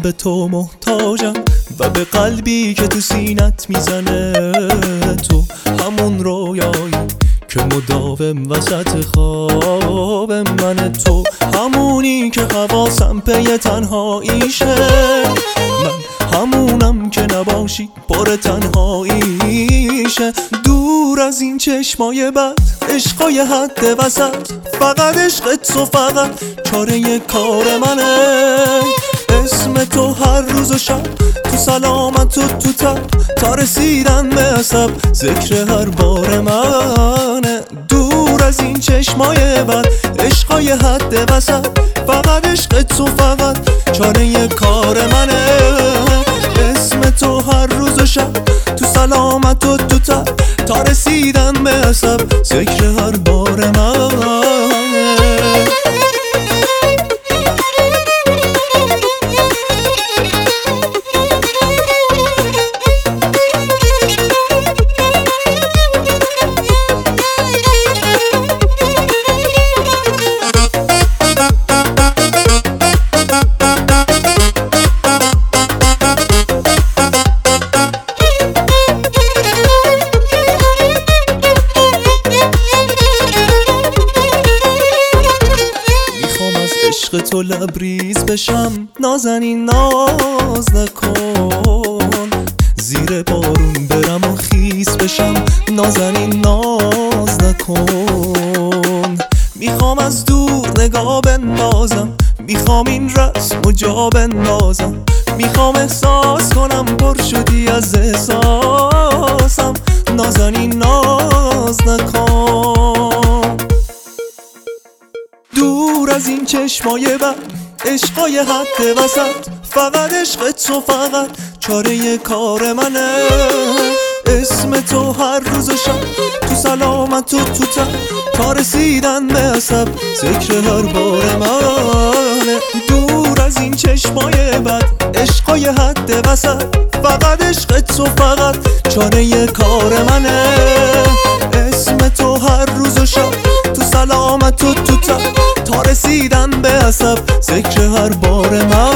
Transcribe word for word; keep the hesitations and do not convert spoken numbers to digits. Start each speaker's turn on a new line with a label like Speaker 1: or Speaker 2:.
Speaker 1: به تو محتاجم و به قلبی که تو سینت میزنه. تو همون رویایی که مداوم وسط خواب من، تو همونی که حواسم پی تنهاییشه. من همونم که نباشی پر تنهاییشه. دور از این چشمای بد، عشقای حد وسط، فقط عشق تو فقط چاره کار منه. اسم تو هر روز و شب تو سلامت و تو تب، تا رسیدن به عصب ذکر هر بار منه. دور از این چشمای بد، عشقای حد وسط، فقط عشق تو فقط چاره کار منه. اسم تو هر روز و شب تو سلامت و تو تب، تا رسیدن به عصب ذکر هر بار منه. عشق تو لبریز بشم، نازنین ناز نکن. زیر بارون برم و خیس بشم، نازنین ناز نکن. میخوام از دور نگاه بندازم، میخوام این رسم و جا بندازم. میخوام احساس کنم پر شدی از احساسم، نازنین ناز نکن. دور از این چشمای بد، عشقای حد وسط، فقط عشق تو فقط چاره کار منه. اسم تو هر روز و شب تو سلامت و تو تب، تا رسیدن به عصب ذکر هر بار منه. دور از این چشمای بد، عشقای حد وسط، فقط عشق تو فقط چاره کار منه. اسم تو هر روز و شب تو سلامت و تو تب، تا رسیدن به عصب ذکر هر بار من.